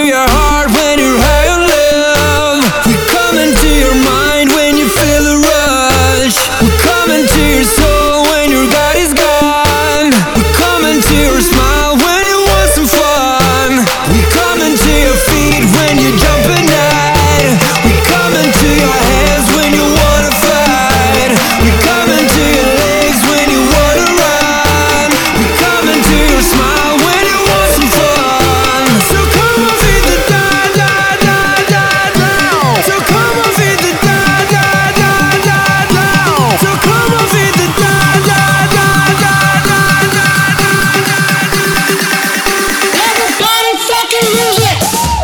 your heart when you're high on love. We come into your mind when you feel the rush. We come into your soul when your God is gone. We come into your smile when you want some fun. We come into your feet when you jump at night. We come into your hands when you wanna fight. We come into your legs when you wanna run. We come into your smile when you want some fun. So come on, feel the da-da-da-da-da. So come on, feel the da-da-da-da-da. So come on, feel the da-da-da-da-da. Everybody fucking music.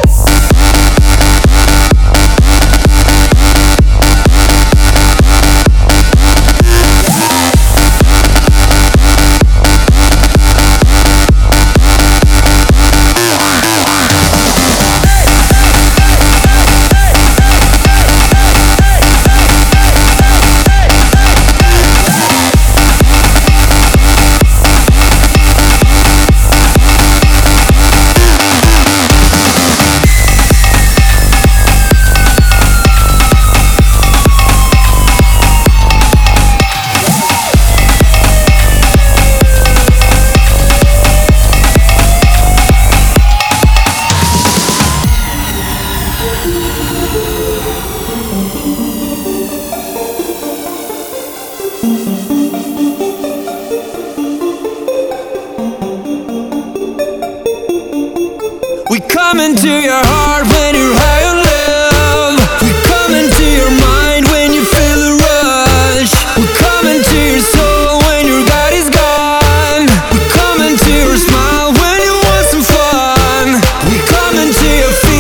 We come into your heart when you're high on love. We come into your mind when you feel the rush. We come into your soul when your God is gone. We come into your smile when you want some fun. We come into your feet